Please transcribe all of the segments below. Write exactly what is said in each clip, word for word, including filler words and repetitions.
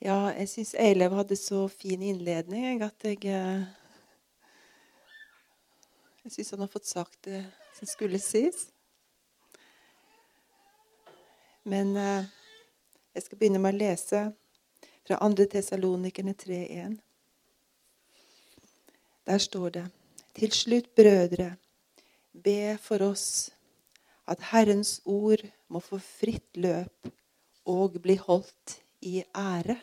Ja, jeg synes Eilev hadde så fin innledning jeg, at jeg eh, Jeg synes han har fått sagt det som skulle sies. Men eh, jeg skal begynne med å lese fra andre Thessalonikerne tre en. Der står det: Til slutt, brødre, be for oss at Herrens ord må få fritt løp og bli holdt i ære.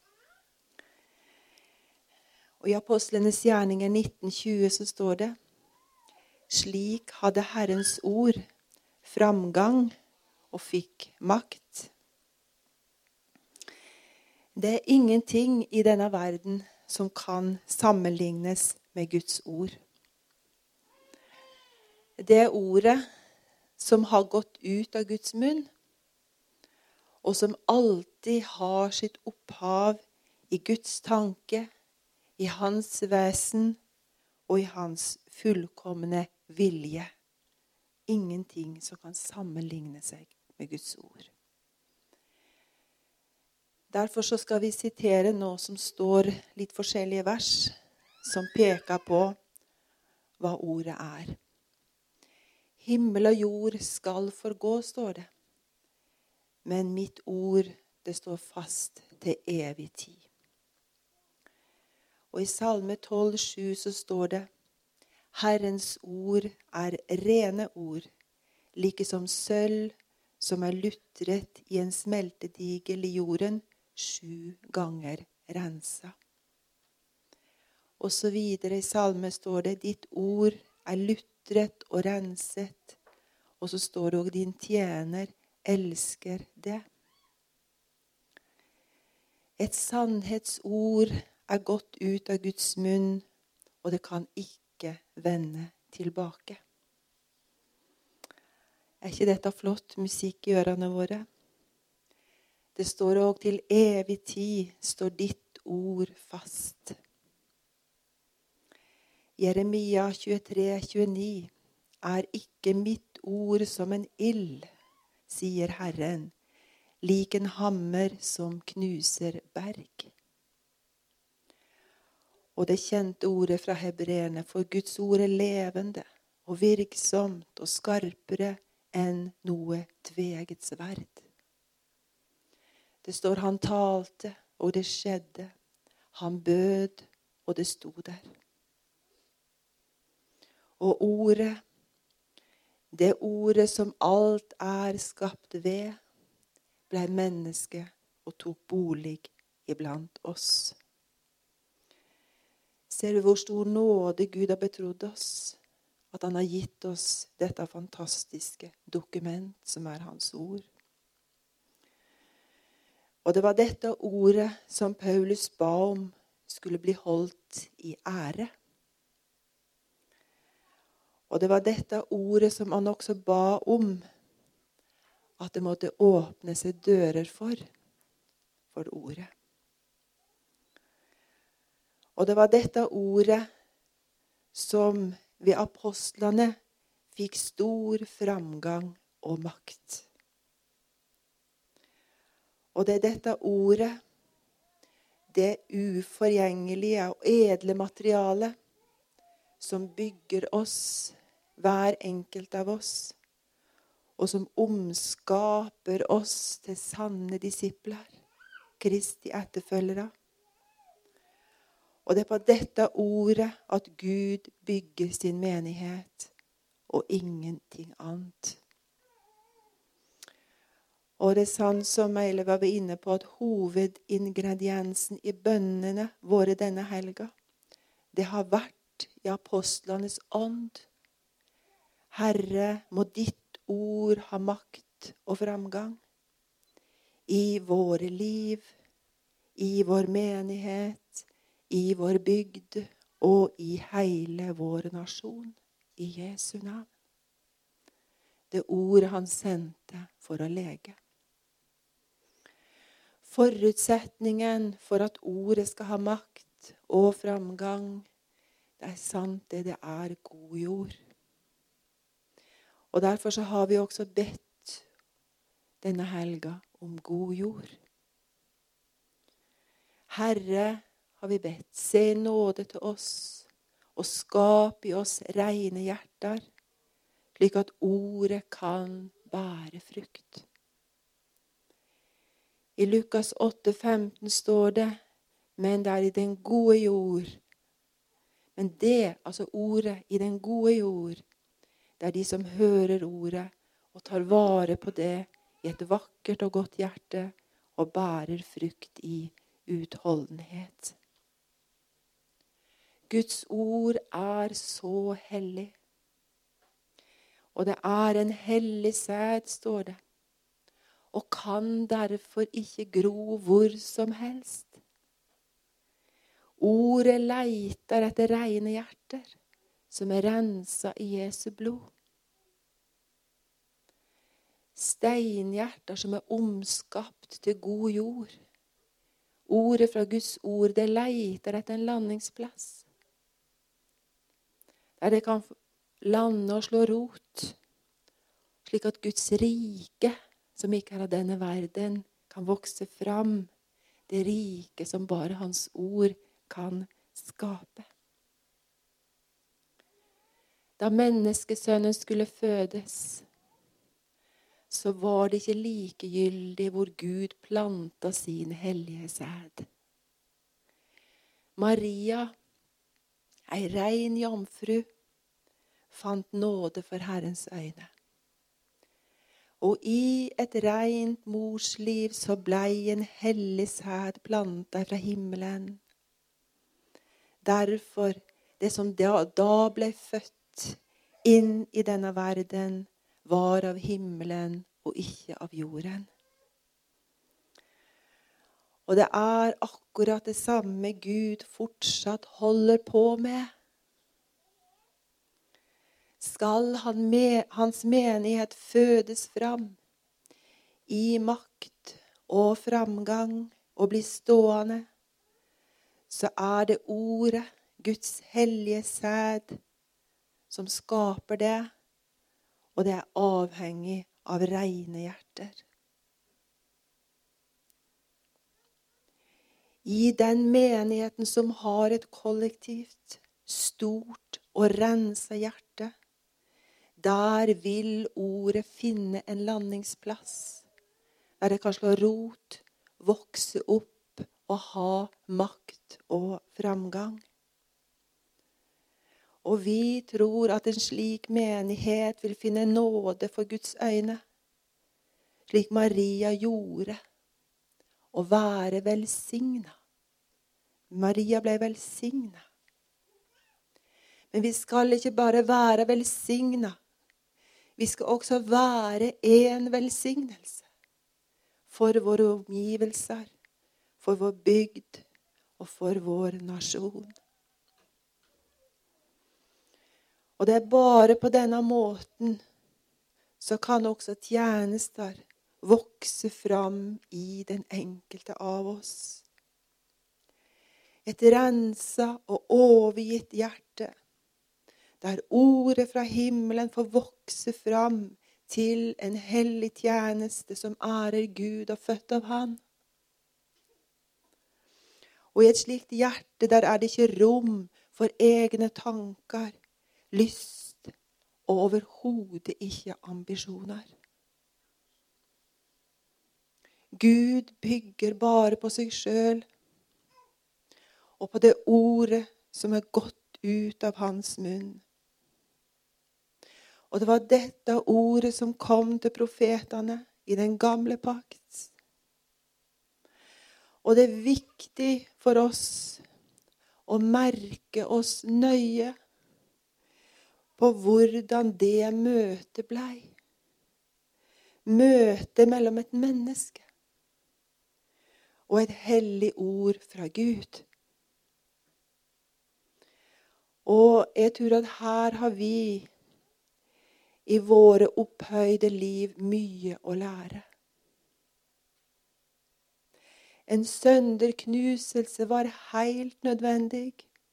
Og i Apostlenes gjerninger nitten tjue så står det: Slik hadde Herrens ord framgang og fikk makt. Det er ingenting i denne verden som kan sammenlignes med Guds ord. Det er ordet som har gått ut av Guds munn, og som alltid har sitt opphav i Guds tanke, i hans vesen og i hans fullkomne vilje. Ingenting som kan sammenligne seg med Guds ord. Derfor så skal vi sitere nå som står litt forskjellige vers som peker på hva ordet er. Himmel og jord skal forgå, står det. Men mitt ord, det står fast til evig tid. Og i Salme tolv sju så står det: Herrens ord er rene ord, like som sølv som er lutret i en smeltedigel i jorden, sju ganger rensa. Og så videre i salme står det: Ditt ord er lutret og renset. Og så står det også: Din tjener elsker det. Et sannhetsord er gått ut av Guds munn, og det kan ikke vende tilbake. Er ikke dette flott musikk i ørene våre? Det står også: Til evig tid står ditt ord fast. Jeremia tjuetre tjueni: Er ikke mitt ord som en ild, sier Herren, lik en hammer som knuser berg. Og det kjente ordet fra hebreerne: For Guds ord er levende og virksomt og skarpere enn noe tveegget sverd. Det står: Han talte, og det skjedde. Han bød, og det sto der. Og ordet, det ordet som alt er skapt ved, ble menneske og tok bolig iblant oss. Ser du hvor stor nåde Gud har betrodd oss? At han har gitt oss dette fantastiske dokument som er hans ord. Og det var dette ordet som Paulus ba om skulle bli holdt i ære. Og det var dette ordet som han også ba om at det måtte åpne seg dører for, for ordet. Og det var dette ordet som ved apostlene fikk stor framgang og makt. Og det er dette ordet, det uforgjengelige og edle materialet, som bygger oss, hver enkelt av oss, og som omskaper oss til sanne disipler, Kristi etterfølgere. Og det er på dette ordet at Gud bygger sin menighet, og ingenting annet. Og det er sånn som Eile var inne på, at hovedingrediensen i bønnene våre denne helga, det har vært i apostlenes ånd. Herre, må ditt ord ha makt og framgang i våre liv, i vår menighet, i vår bygd og i hele vår nasjon, i Jesu navn. Det ordet han sendte for å lege. Forutsetningen for at ordet skal ha makt og framgang, det er sant det, det er god jord. Og derfor så har vi også bedt denne helga om god jord. Herre, har vi bedt, se nåde til oss, og skap i oss rene hjerter, slik at ordet kan bære frukt. I Lukas åtte femten står det, men det er i den gode jord. Men det, altså ordet i den gode jord, det er de som hører ordet og tar vare på det i et vakkert og godt hjerte og bærer frukt i utholdenhet. Guds ord er så hellig. Og det er en hellig sæd, står det, og kan derfor ikke gro hvor som helst. Ordet leiter etter rene hjerter, som er renset i Jesu blod. Steinhjerter som er omskapt til god jord. Ordet fra Guds ord, det leiter etter en landingsplass. Der det kan lande og slå rot, slik at Guds rike, som ikke er av denne verden, kan vokse fram. Det rike som bare hans ord kan skape. Da menneskesønnen skulle fødes, så var det ikke likegyldig hvor Gud planta sin hellige sæd. Maria, ei rein jomfru, fant nåde for Herrens øyne. Og i et reint morsliv så blei en hellig sæd planta fra himmelen. Derfor, det som da, da ble født inn i denne verden, var av himmelen og ikke av jorden. Og det er akkurat det samme Gud fortsatt holder på med. Skal han med, hans menighet fødes fram i makt og framgang og bli stående, så er det ordet, Guds hellige sæd, som skaper det, og det er avhengig av rene hjerter. I den menigheten som har et kollektivt, stort og renset hjerte, der vil ordet finne en landingsplass, der det kan slå rot, vokse opp og ha makt og framgang. Og vi tror at en slik menighet vil finne nåde for Guds øyne, slik Maria gjorde, og være velsignet. Maria ble velsignet. Men vi skal ikke bare være velsignet, vi skal også være en velsignelse for våre omgivelser, for vår bygd og for vår nasjon. Og det er bare på denne måten så kan også tjenester vokse fram i den enkelte av oss. Et renset og overgitt hjerte, der ordet fra himmelen får vokse fram til en hellig tjeneste som ærer Gud og født av Han. Og i et slikt hjerte der er det ikke rom for egne tanker, lyst og overhodet ikke ambisjoner. Gud bygger bare på seg selv og på det ordet som er gått ut av hans munn. Og det var dette ordet som kom til profetene i den gamle pakt. Og det er viktig for oss å merke oss nøye på hvordan det møtet blei. Møtet mellom et menneske og et hellig ord fra Gud. Og jeg tror at her har vi i våre opphøyde liv mye å lære. En sønderknuselse var helt nødvendig.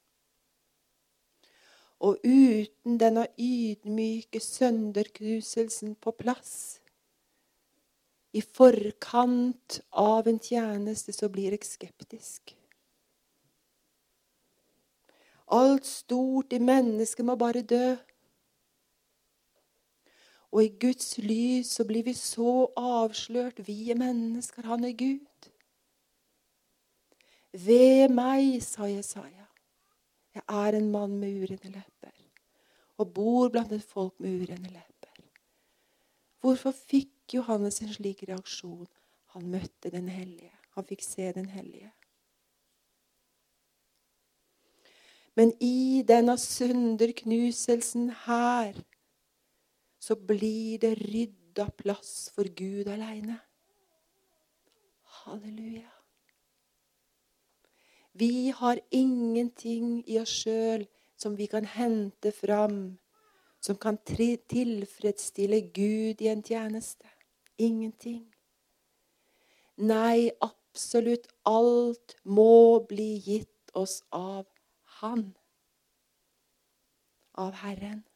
Og uten denne ydmyke sønderknuselsen på plass, i forkant av en tjeneste, så blir jeg skeptisk. Alt stort i mennesket må bare dø. Og i Guds lys så blir vi så avslørt. Vi er mennesker, han er Gud. Ved meg, sa Jesaja. Jeg er en mann med urene lepper, og bor blant et folk med urene lepper. Hvorfor fikk Johannes en slik reaksjon? Han møtte den hellige. Han fikk se den hellige. Men i denne synderknuselsen her, så blir det rydda plass for Gud alene. Halleluja. Vi har ingenting i oss selv som vi kan hente fram, som kan tilfredsstille Gud i en tjeneste. Ingenting. Nei, absolutt alt må bli gitt oss av Han. Av Herren.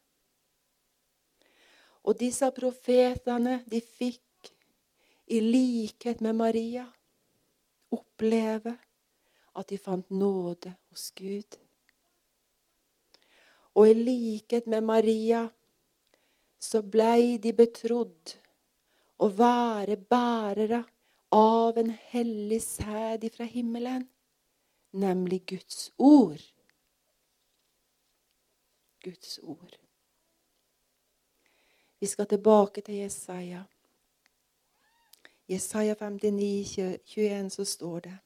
Og disse profetene, de fikk i likhet med Maria oppleve at de fant nåde hos Gud. Og i likhet med Maria så ble de betrodd å være bærere av en hellig sæd fra himmelen, nemlig Guds ord. Guds ord. Vi skal tilbake til Jesaja. Jesaja femtini, tjueen, så står det: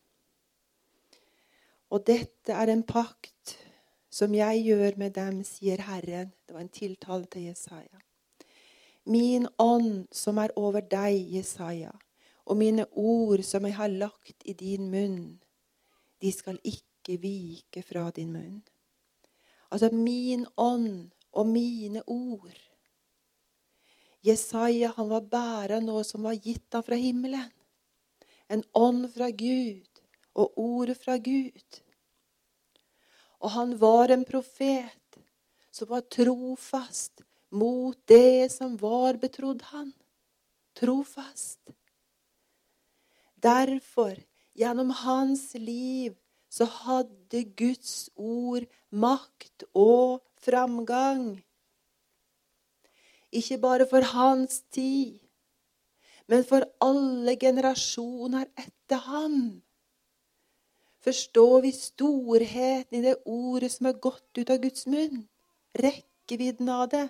Og dette er en pakt som jeg gjør med dem, sier Herren. Det var en tiltale til Jesaja. Min ånd som er over deg, Jesaja, og mine ord som jeg har lagt i din munn, de skal ikke vike fra din munn. Altså min ånd og mine ord. Jesaja, han var bærer av noe som var gitt ham fra himmelen. En ånd fra Gud og ordet fra Gud. Og han var en profet som var trofast mot det som var betrodd han. Trofast. Derfor, gjennom hans liv, så hadde Guds ord makt og framgang. Ikke bare for hans tid, men for alle generasjoner etter ham. Forstår vi storheten i det ordet som er gått ut av Guds munn? Rekkevidden av det.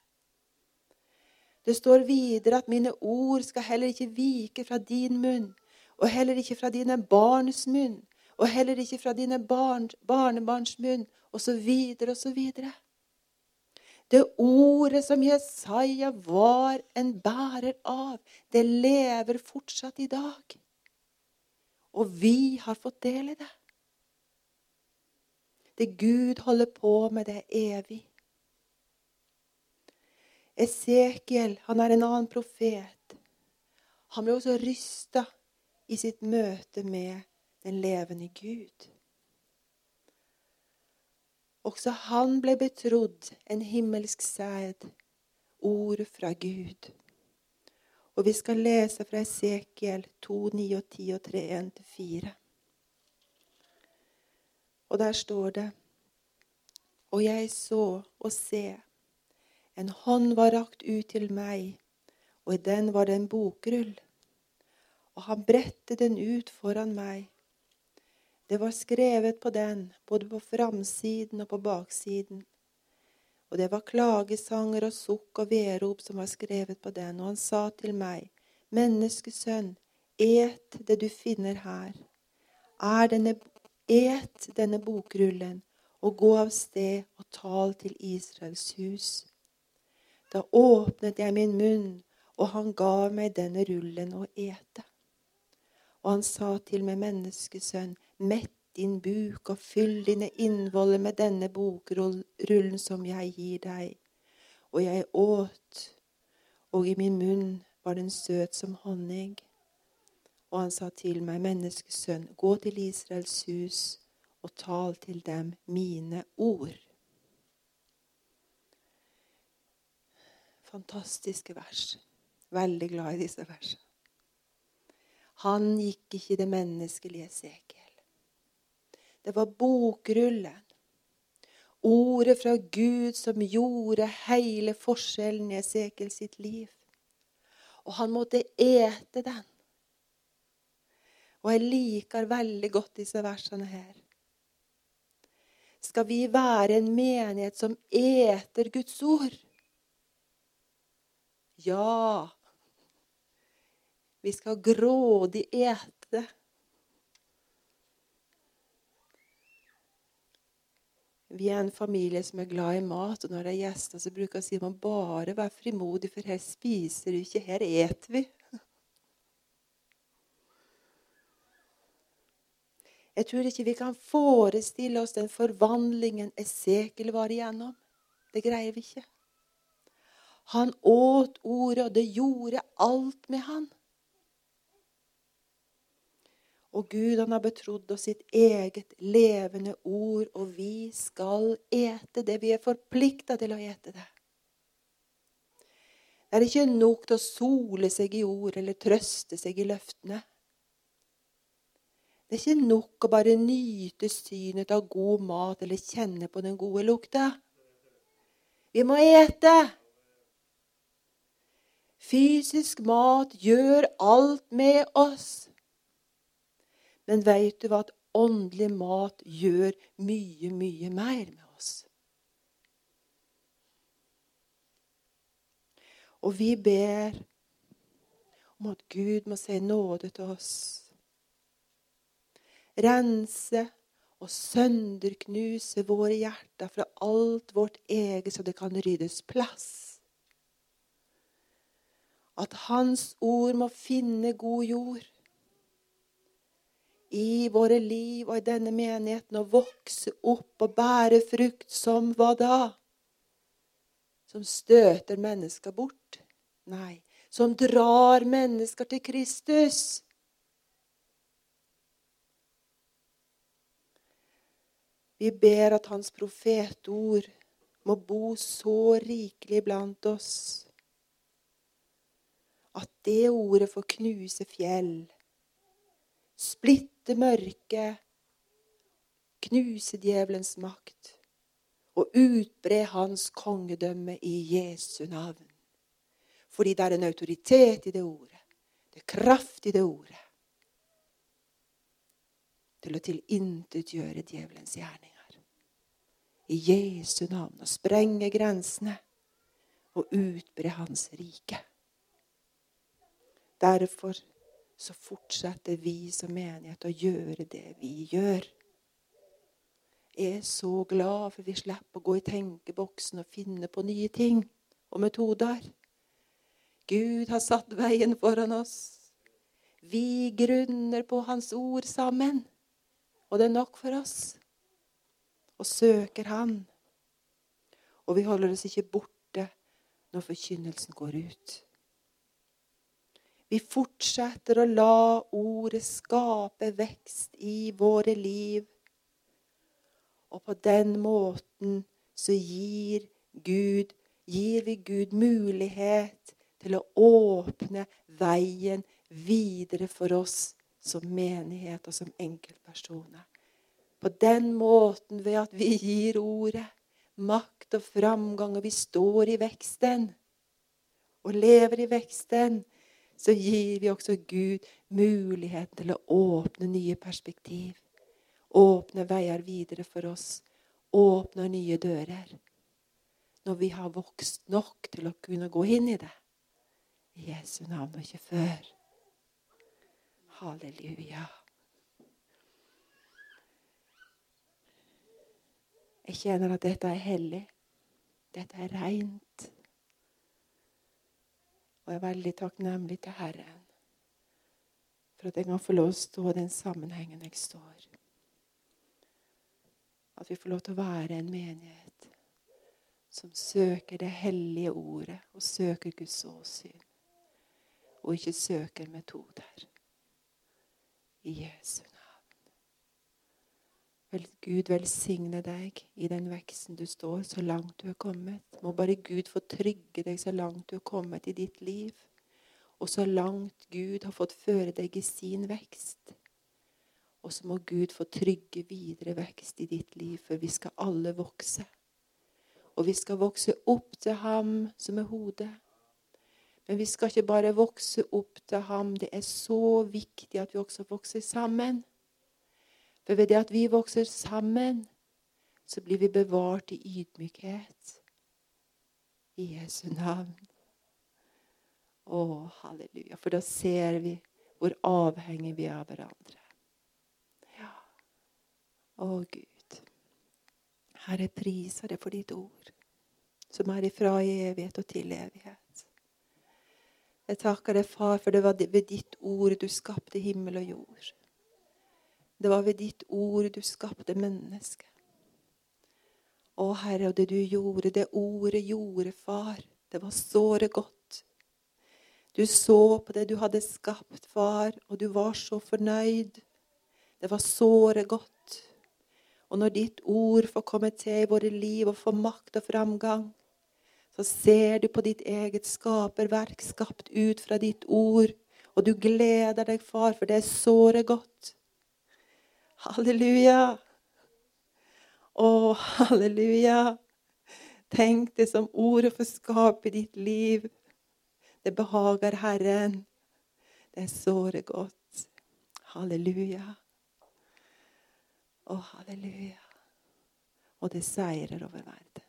Det står videre at mine ord skal heller ikke vike fra din munn, og heller ikke fra dine barns munn, og heller ikke fra dine barn, barnebarns munn, og så videre, og så videre. Det ordet som Jesaja var en bærer av, det lever fortsatt i dag. Og vi har fått del i det. Det Gud holder på med, det er evig. Esekiel, han er en annen profet. Han ble også rystet i sitt møte med den levende Gud. Også han ble betrodd en himmelsk sæd, ord fra Gud. Og vi skal lese fra Esekiel to, ni og ti og tre, en til fire. Og der står det: Og jeg så og se, en hånd var rakt ut til meg, og i den var det en bokrull. Og han bredte den ut foran meg. Det var skrevet på den, både på framsiden og på baksiden. Og det var klagesanger og sukk og verop som var skrevet på den. Og han sa til meg: Menneskesønn, et det du finner her. Er denne, et denne bokrullen, og gå av sted og tal til Israels hus. Da åpnet jeg min munn, og han gav meg denne rullen å ete. Og han sa til meg: Menneskesønn, mett din buk og fyll dine innvoller med denne bokrullen som jeg gir deg. Og jeg åt, og i min munn var den søt som honning. Og han sa til meg: Menneskesønn, gå til Israels hus og tal til dem mine ord. Fantastiske vers. Veldig glad i disse versene. Han gikk ikke i det menneskelige Esekiel. Det var bokrullen. ordet fra Gud som gjorde hele forskjellen i Esekiel sitt liv. Og han måtte ete den. Og jeg liker veldig godt disse versene her. Skal vi være en menighet som eter Guds ord? Ja. Vi skal grådig ete det. Vi er en familie som er glad i mat, og når det er gjester, så bruker jeg å si man bare være frimodig, for her spiser du ikke, her eter vi. Jeg tror ikke vi kan forestille oss den forvandlingen Esekiel var igjennom. Det greier vi ikke. Han åt ordet, og det gjorde alt med han. Og Gud, han har betrodd oss sitt eget levende ord, og vi skal ete det. Vi er forpliktet til å ete det. Det er ikke nok til å sole seg i ord, eller trøste seg i løftene. Det er ikke nok å bare nyte synet av god mat, eller kjenne på den gode lukta. Vi må ete. Fysisk mat gjør alt med oss. Men vet du hva, at åndelig mat gjør mye, mye mer med oss. Og vi ber om at Gud må se nåde til oss. Rense og sønderknuse våre hjerter fra alt vårt eget, så det kan ryddes plass. At hans ord må finne god jord i våre liv og i denne menigheten, og vokse opp og bære frukt som hva da? Som støter mennesker bort? Nei, som drar mennesker til Kristus. Vi ber at hans profetord må bo så rikelig blant oss, at det ordet får knuse fjell, splitte mørke, knuse djevelens makt og utbre hans kongedømme i Jesu navn. Fordi det er en autoritet i det ordet. Det er kraft i det ordet. Til å tilintetgjøre djevelens gjerninger. I Jesu navn. Og sprenge grensene og utbre hans rike. Derfor så fortsetter vi som menighet å gjøre det vi gjør. Jeg er så glad for vi slipper å gå i tenkeboksen og finne på nye ting og metoder. Gud har satt veien foran oss. Vi grunner på hans ord sammen. Og det er nok for oss. Og søker han. Og vi holder oss ikke borte når forkynnelsen går ut. Vi fortsetter å la ordet skape vekst i våre liv. Og på den måten så gir Gud, gir vi Gud mulighet til å åpne veien videre for oss som menighet og som enkeltpersoner. På den måten ved at vi gir ordet makt og framgang, og vi står i veksten og lever i veksten, så gir vi også Gud muligheten til å åpne nye perspektiv. Åpne veier videre for oss. Åpne nye dører. Når vi har vokst nok til å kunne gå inn i det. I Jesu navn og ikke før. Halleluja. Jeg kjenner at dette er hellig. Dette er rent. Og jeg er veldig takknemlig til Herren for at jeg kan få lov å stå i den sammenhengen jeg står. At vi får lov til å være en menighet som søker det hellige ordet og søker Guds åsyn. Og ikke søker metoder. I Jesu navn. Vel, Gud velsigne deg i den veksten du står, så langt du er kommet. Må bare Gud få trygge deg så langt du er kommet i ditt liv. Og så langt Gud har fått føre deg i sin vekst. Og så må Gud få trygge videre vekst i ditt liv, for vi skal alle vokse. Og vi skal vokse opp til ham som er hodet. Men vi skal ikke bare vokse opp til ham. Det er så viktig at vi også vokser sammen. For ved det at vi vokser sammen, så blir vi bevart i ydmykhet. I Jesu navn. Å, halleluja. For da ser vi hvor avhengig vi er av hverandre. Ja. Å, Gud. Herre, priser det for ditt ord, som er ifra evighet og til evighet. Jeg takker deg, far, for det var ved ditt ord du skapte himmel og jord. Det var ved ditt ord du skapte mennesket. Å, Herre, og det du gjorde, det ordet gjorde, far, det var såre godt. Du så på det du hadde skapt, far, og du var så fornøyd. Det var såre godt. Og når ditt ord får komme til i våre liv og få makt og framgang, så ser du på ditt eget skaperverk skapt ut fra ditt ord, og du gleder deg, far, for det er såre godt. Halleluja! Å, halleluja! Tenk det som ordet får skape i ditt liv. Det behager Herren. Det er såre godt. Halleluja. Å, halleluja. Og det seirer over verden.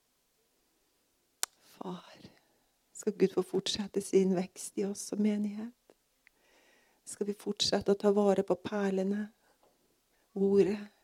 Far, skal Gud få fortsette sin vekst i oss som menighet? Skal vi fortsette å ta vare på perlene, ordet,